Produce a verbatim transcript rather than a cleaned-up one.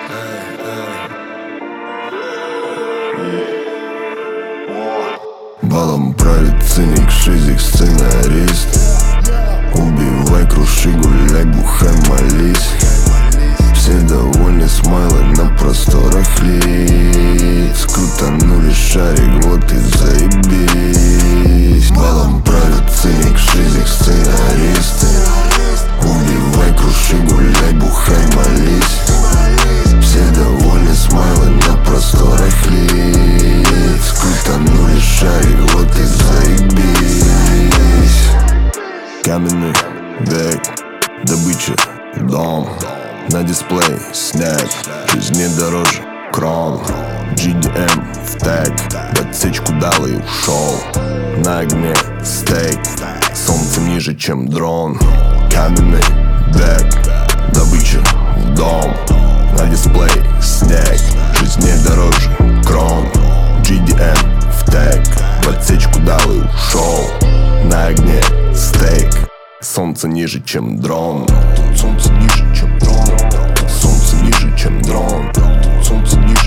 Балом правит циник, шизик, сценарист. Убивай, круши, гуляй, бухай, молись. Все довольны, смайлы на просторах лиц. Крутанули шарик, вот и заебись. Балом правит циник, шизик, сценарист. Убивай, круши, гуляй, бухай, молись. Все довольны, смайлы на просторах лиц. Крутанули шарик, вот и заебись. Каменный век, добыча, дом. На дисплей снег, жизни дороже крон. джи ди эм в тег, отсечку дал и ушел. На огне стейк, солнце ниже, чем дрон. Каменный век, добыча в дом. На дисплей снег, жизни дороже крон. джи ди эм в тег, отсечку дал и ушел. На огне стейк, солнце ниже, чем дрон. Тут солнце ниже, чем дрон. Тут солнце ниже, чем дрон. Тут солнце ниже.